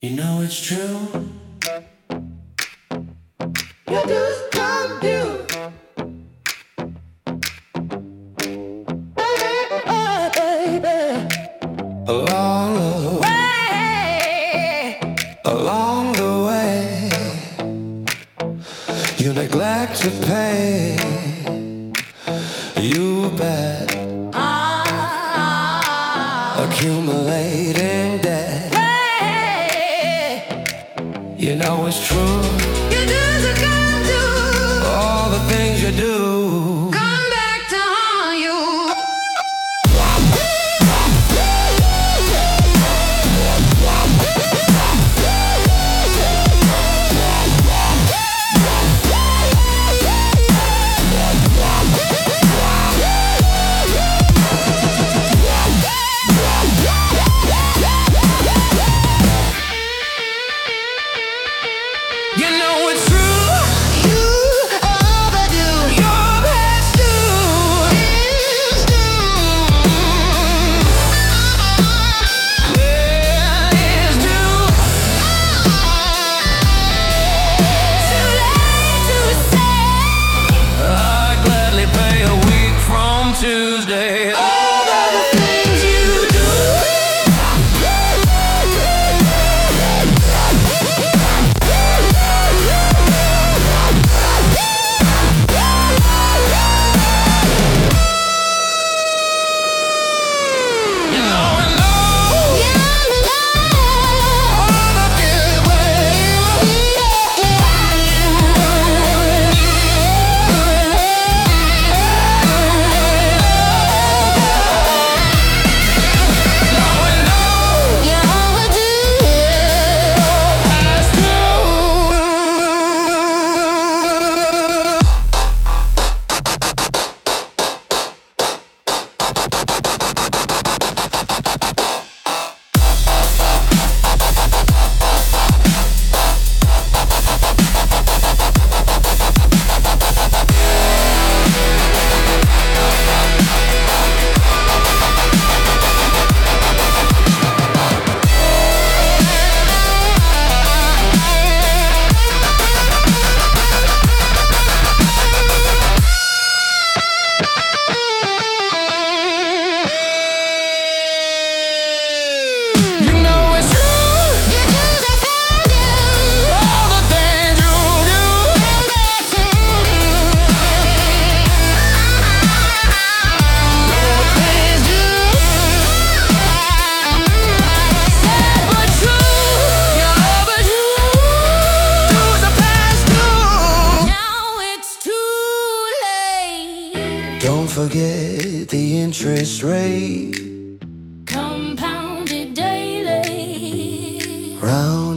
You know it's true. You just come you. Baby. Along the way, you neglect to pay. You bet, accumulating debt. You know it's true. You just come do. All the things you do. Come back to haunt you. You know it's true. You overdo Your best do. is due. Yeah, it's due. Too late to say. I'd gladly pay a week from Tuesday. All the things you do. You know I know all the good You know it's true. All the things you do. Sad but true. You're overdue. Do the past do. Now it's too late. Don't forget the interest rate. Compounded daily. Round